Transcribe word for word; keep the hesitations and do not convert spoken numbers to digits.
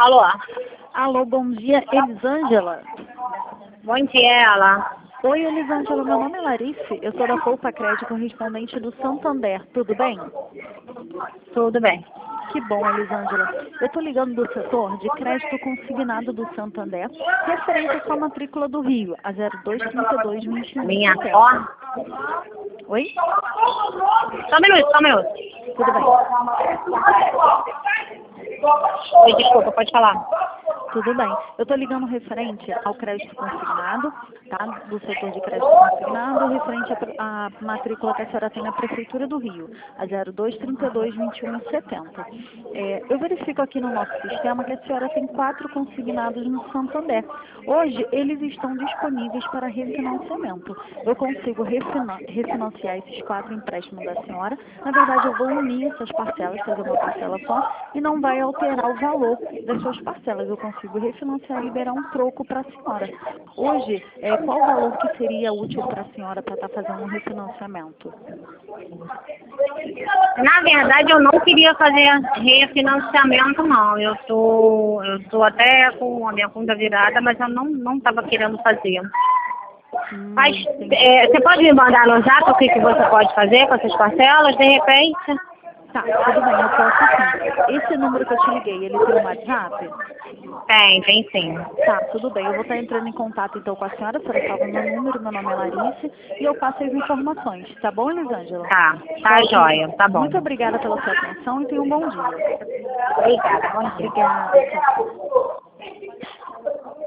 Alô? Alô, bom dia, Elisângela. Bom dia, ela. Oi, Elisângela, meu nome é Larice, eu sou da Poupa Crédito, correspondente do Santander, tudo bem? Tudo bem. Que bom, Elisângela. Eu estou ligando do setor de crédito consignado do Santander, referente à sua matrícula do Rio, a zero dois trinta e dois vinte e um. Minha ó. Oi? Só um minuto, só um minuto. Tudo bem. Oi, desculpa, pode falar. Tudo bem. Eu estou ligando referente ao crédito consignado, tá? Do setor de crédito consignado, referente à matrícula que a senhora tem na Prefeitura do Rio, a zero dois trinta e dois vinte e um setenta. É, eu verifico aqui no nosso sistema que a senhora tem quatro consignados no Santander. Hoje, eles estão disponíveis para refinanciamento. Eu consigo refina refinanciar esses quatro empréstimos da senhora. Na verdade, eu vou unir essas parcelas, fazer uma parcela só, e não vai alterar o valor das suas parcelas. Eu consigo refinanciar e liberar um troco para a senhora. Hoje, é, qual o valor que seria útil para a senhora para estar fazendo um refinanciamento? Na verdade, eu não queria fazer refinanciamento, não. Eu tô, eu tô até com a minha conta virada, mas eu não não estava querendo fazer. Hum, Mas é, você pode me mandar no zap o que, que você pode fazer com essas parcelas, de repente? Tá, tudo bem, eu posso sim. Esse número que eu te liguei, ele tem um WhatsApp? Tem, tem sim. Tá, tudo bem. Eu vou estar entrando em contato então com a senhora, a senhora salva meu número, meu nome é Larice, e eu passo as informações. Tá bom, Elisângela? Tá, tá jóia, tá bom. Muito obrigada pela sua atenção e tenha um bom dia. Obrigada, bom dia. Obrigada, tchau.